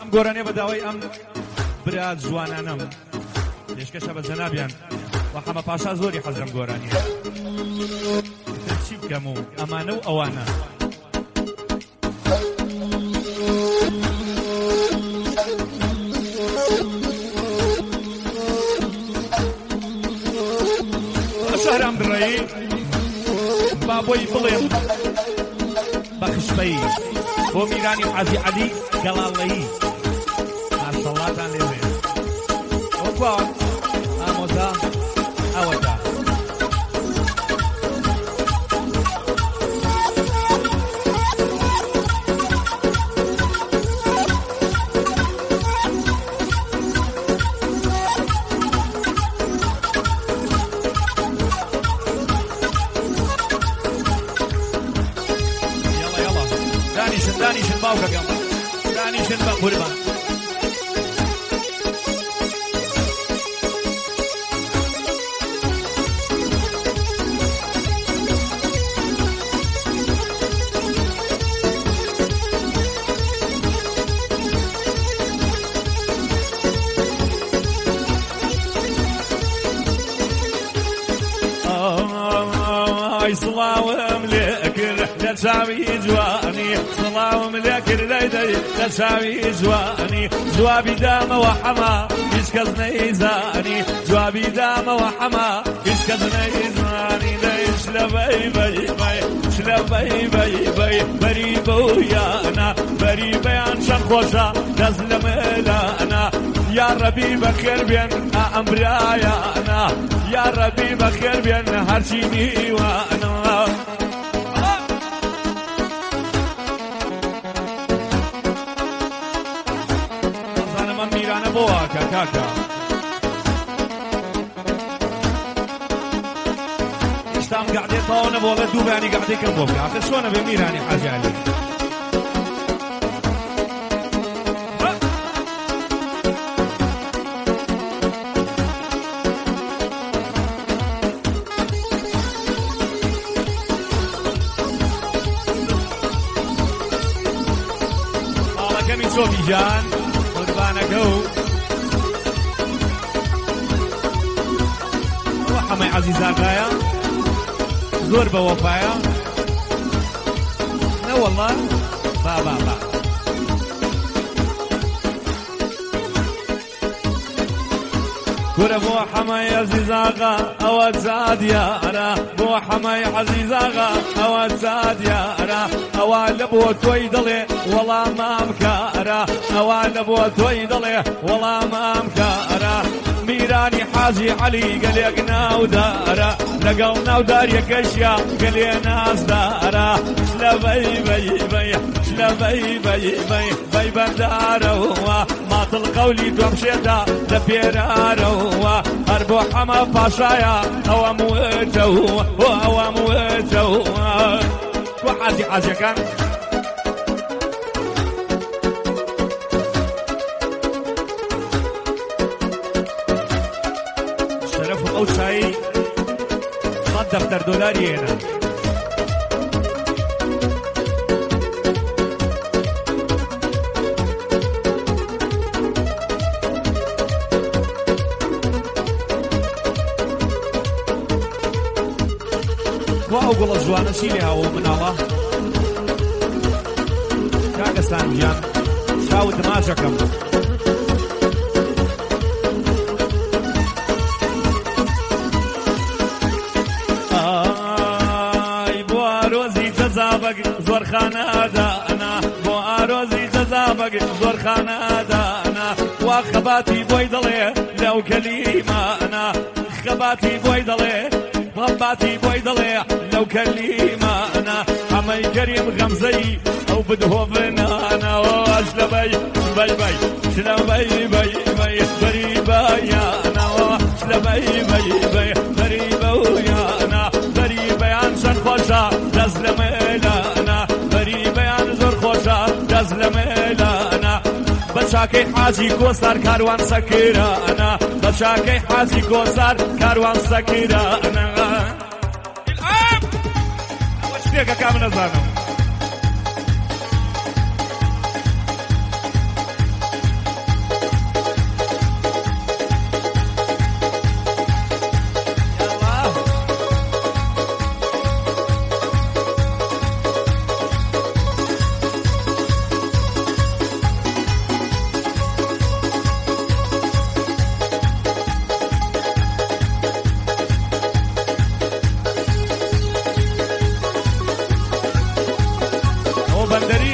گۆرانێ بەداوای ئەم برا جوانانم لێشکەشە بە جەنابیان و حەمە پاشا زۆری حەزرم گۆرانیە چی بکەم و ئەمانە و ئەوانە شهرام دڕێی با بۆی بڵێم بە خشمەی بۆ میرانی حاجی عەلی گەڵاڵەیی ماشەڵڵاتان لێوێ وەکوە ئامۆزا ئەوەدا دانیشن باوکە گەڵ دانیشن بە قوربان سڵاوم لێ کرد لە چاوی جوانی سڵاوم لێ کرد لەیدەی لە چاوی جوانی جوابی دامەوە حەما هیچ کەس نەیزانی جوابی دامەوە حەما هیچ کەس نەیزانی دەیش لە بەی بەی بەی لە بەی بەی بەی بەری بەویانە بەری بەیان چەند خۆشە دەست لە مێلانە یا ڕەبی بەخێر بێن ئەمرایانە یا ڕەبی بەخێر بێن هەرچی میوانە ئەزانم ئەم میرانە بۆ واکە کاکە هێشتام گەعدێتەوە نەبووە دوو بەیانی گەعدێکم بۆ بکە ئاخر چۆنە بێ میرانی حاجی عەلی سۆفی جان قوربانەکە و ئەوە حەمەی عەزیزاکایە زۆر بە وەفایە نەوەڵڵا با گورە بۆ حەمەی عەزیزاغا ئەوە زادیارە بۆ حەمەی عەزیزاغا ئەوە زادیارە ئەوە لە بۆ تۆی دڵێ وەڵامام کارە ئەوە لە بۆ تۆی دڵێ وەڵامام کارە میرانی حاجی عەلی گەلێک ناودارە لەگەڵ ناوداریەکەشیا گەلێ نازدارە لە بەی بەی بەی لە بەی بەی بەی بەی بەندارەوە ماتڵ قەولی تۆم شێدا لە پێرارەوە هەر بۆ حەمە پاشایە ئەوەم وتەوە ئەوەم وتەوە وە حاجیەکان شەرەف و ئەو چایی سەد دەفتەر دۆلاری هێنا ئەو گوڵە جوانە چی لێ هاوە مناڵە کاکەستان گیان چاو دماژەکەم ئای بۆ ئارۆزی جەزابەگ زۆر خانەدانا بۆ ئارۆزی جەزابەگ زۆر خانەدانا وا خەباتی بۆی دڵێ لەو کەلیمانە خەباتی بۆی دڵێ ڕەباتی بۆی دڵێ لەو کەلیمانە ئەمەی کەریم غەمزەی ئەو بدهۆڤنانەوەش لە بەی بەی بەی لە بەی بەی بەی بەری بەیانەوە لە بەی بەی بەی بەری بەویانە بەری بەیان چەند خۆشە دەست لە مێلانە بەری بەیان زۆر خۆشە دەست لە مێلانە بە چاکەی حاجی کۆسار کاروان سەکرانە بە چاکەی حاجی کۆسار کاروان سەکرانە ئەوە شتێکە کام نەزانم بندري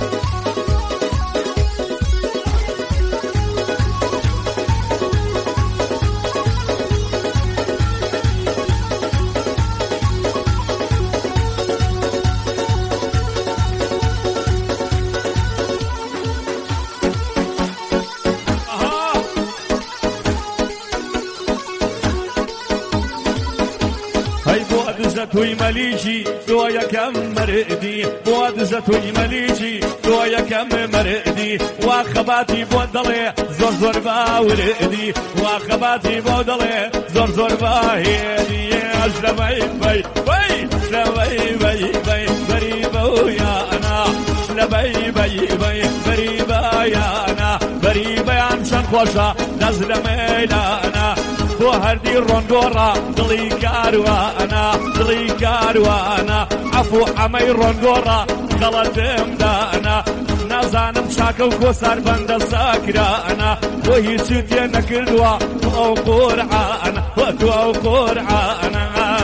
توی ملیشی تو یکم مردی بود زتوی ملیشی تو یکم مردی و خباتی بود دله زور زور باوردی و خباتی بود دله زور زور باهیدی اشلبی بی بی اشلبی بی بی بری بویا انا اشلبی بی بی بری بویا انا بری بیان شن خوشا نزل میلانا بۆ هەردی ڕۆنگۆڕە دڵی کاروانە دڵی کاروانە عەفو حەمەی ڕۆنگۆڕە غەڵەتمدانە نازانم چاکە و کۆسار بەندە ساکرانە بۆ هیچی تێ نەکردووە تو ئەو قورعانە تو ئەو قورعانە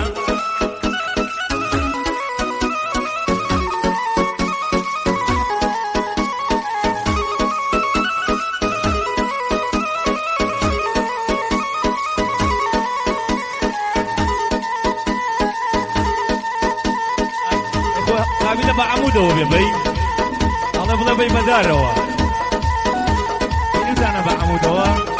بعمودو بي الله بلا بي بداروا إذا أنا بعمودو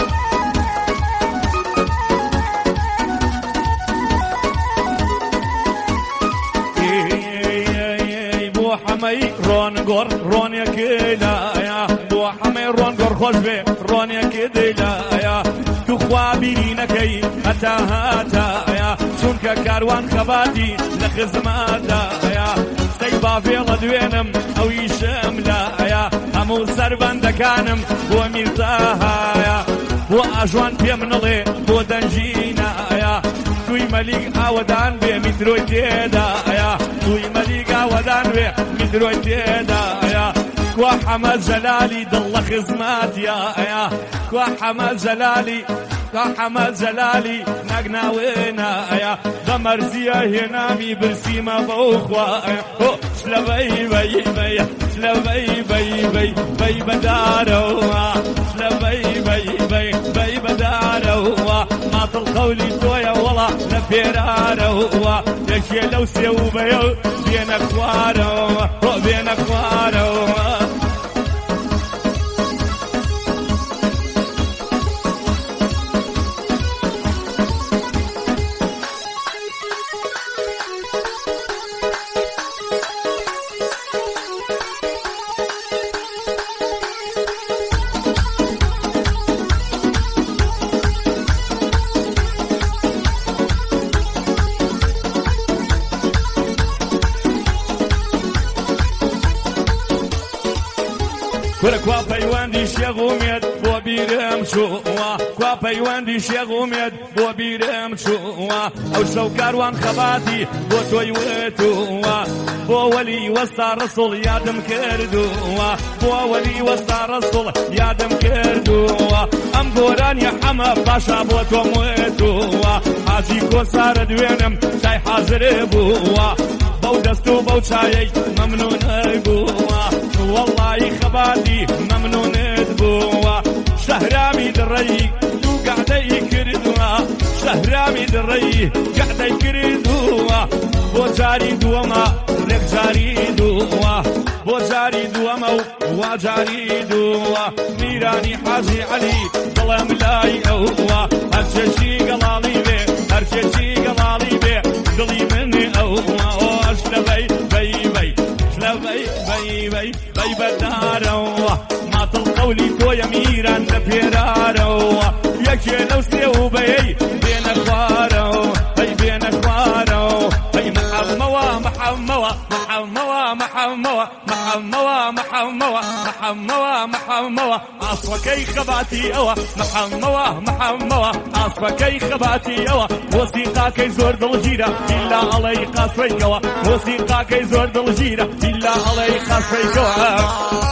بو حمي رونغور رونيا كلا يا بو حمي رونغور خوش بي رونيا كلا يا تخوابينكي هتا هتا يا شونك كاروان خباتي لخزماتا يا سيبا فيلا دوينم او يشم لا يا همو سربندكانم بو ميرتاها بو اجوان بيمنلي بو دنجينا يا توي مليك اودان بي متروي تيدا يا توي مليك اودان بي متروي تيدا يا كوا حمد جلالي ضل خزمات يا كوا حمد جلالي حمد جلالي نقنا وينا يا غمرزية هنامي برسيمة بوخوا شلبي بي بي شلبي بي بي بي بداروا شلبي بي بي بي بداروا ما تلقولي تويا والله نفيراروا يشي لو سيو بيو بين اخواروا بين اخواروا كوا بيواندي شيغوميد بو بيرم شوا كوا بيواندي شيغوميد بو بيرم شوا او شو كاروان خباتي بو توي وتوا بو ولي وسط رسول يادم كردوا بو ولي وسط رسول يادم كردوا ام قران يا حما باشا بو توموتوا حاجي كوسار دوينم شاي حاضر بوا بو دستو بو شاي ممنون بوا والله خباتي ممنون بوا شهرامي دري تو قاعدة يكردوا شهرامي دري قاعدة يكردوا بو جاري دوما لك جاري دوا بو جاري دوما وجاري دوا ميراني حاجي علي ظلام لاي أوا هرشي قلالي بي هرشي قلالي بي دلي مني أوا أشلبي بي بي شلبي بي بي بي بداروا ما تلقولي تو يميرا نبيراروا يكي لو سيو بي بين اخواروا بي بين اخواروا بي محموا محموا محموا محموا محموا محموا محموا محموا عصفكي خباتي اوا محموا محموا عصفكي خباتي اوا وثيقاكي زور دلجيرة إلا علي قصفيكوا وثيقاكي زور دلجيرة إلا علي قصفيكوا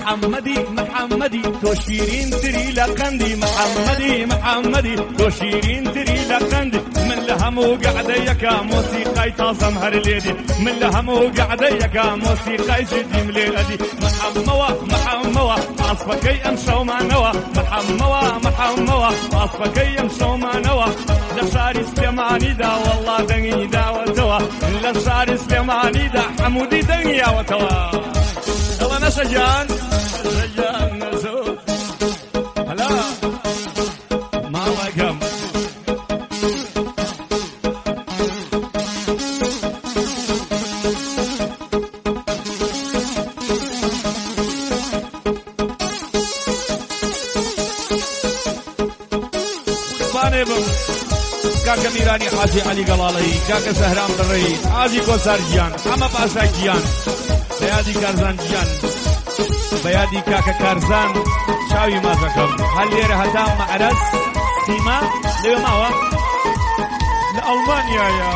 محمدي محمدي تو شيرين تري لقندي محمدي محمدي تو شيرين تري لقندي من لهم وقعديك موسيقى تازم هر ليدي من لهم وقعديك موسيقى جدي مليدي محموا محموا عصفكي امشوا مع نوا محموا محموا عصفكي امشوا مع نوا لشاري سليماني دا والله دنيا دا وتوا لشاري سليماني دا حمودي دنيا وتوا يلا نسجان سجان نسوق هلا ما رقم كاكا ميراني حاجي علي قلالي كاكا سهران بري حاجي كوسار جيان اما باشا جيان بيادي كارزان جيان بيادي كاكا كارزان شاوي ما زكم هل يرى هتام معرس سيما ليه ماوا لألمانيا يا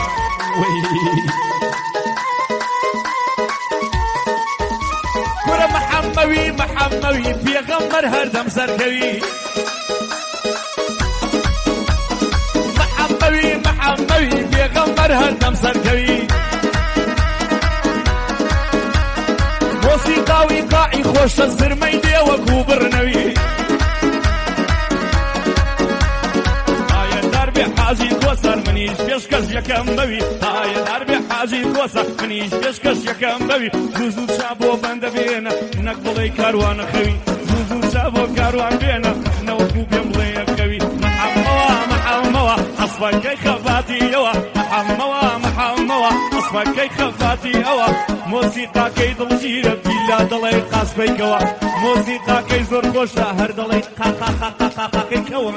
كرة محموي محموي بيغمر هردم سركوي محموي بيغمر هردم سركوي موسيقاوي قاعي خوش الزرميدي وكوبرنوي هاي دربي حاجي كوسر منيش بيشكش يكم بوي هاي دربي حاجي كوسر منيش بيشكش يكم بوي زوزو شابو بند بينا نقبلي كاروان خوي زوزو شابو كاروان بينا نوكو بيملي خوي محموا أصفك خفاتي يوا محموا محموا أصفك خفاتي يوا موسيقى كي دلجيرة بلا دلي قاسبي كوا موسيقى كي زور كوشا هر دلي قا كي كوا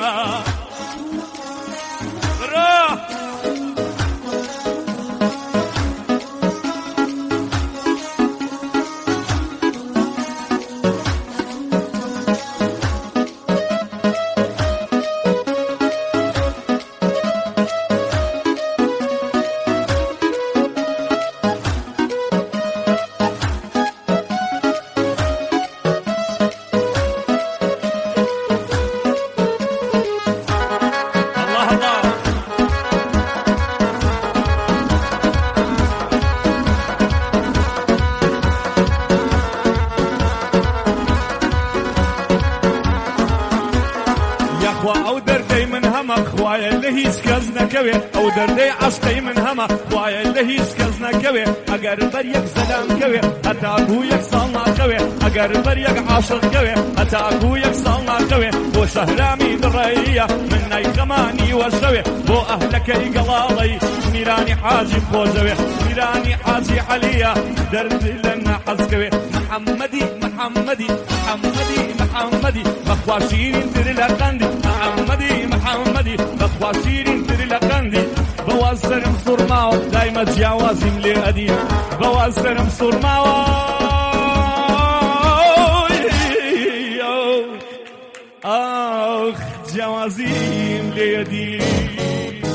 خوايا اللي هي سكزنا كوي او دردي عشقي من هما خوايا اللي هي سكزنا كوي اگر بريك سلام كوي اتا ابويك صالنا كوي اگر بريك عاشق كوي اتا ابويك صالنا كوي بو شهرامي درية من اي غماني وشوي بو اهلك قلالي ميراني حاجي خوزوي ميراني حاجي عليا درد لنا حزكوي محمدي محمدي محمدي محمدي بخواشين تري لقندي محمدي محمدي بخواشين تري لقندي بوزر مصور معه دايما جوازي ملي قديم بوزر مصور معه اخ جوازي ملي قديم